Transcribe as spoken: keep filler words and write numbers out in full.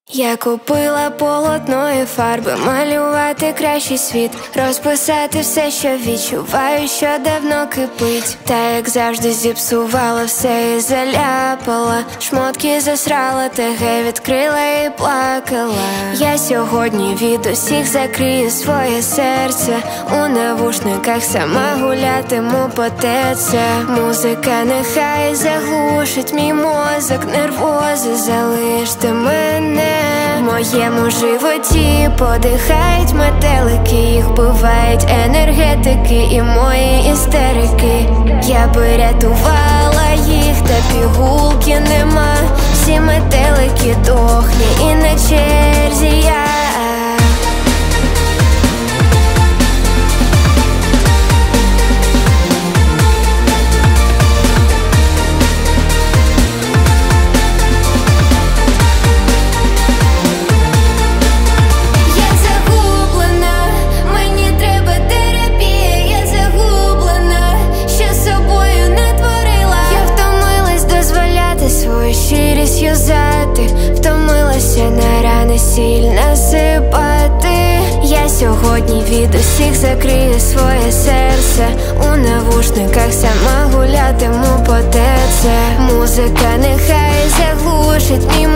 Я купила полотно і фарби, малювати кращий світ, розписати все, що відчуваю, що давно кипить. Та як завжди зіпсувала все і заляпала, шмотки засрала, ТГ відкрила і плакала. Я сьогодні від усіх закрию своє серце, у навушниках сама гулятиму по ТЦ. Музика нехай заглушить мій мозок, нервози, залиште мене. В моєму животі подихають метелики, їх бувають енергетики і мої істерики. Я би рятувала їх, та пігулки нема. Всі метелики дохлі і на черзі я. Щирість юзати, втомилася на рани сіль насипати. Я сьогодні від усіх закрию своє серце, у навушниках сама гулятиму по ТЦ. Музика нехай заглушить мій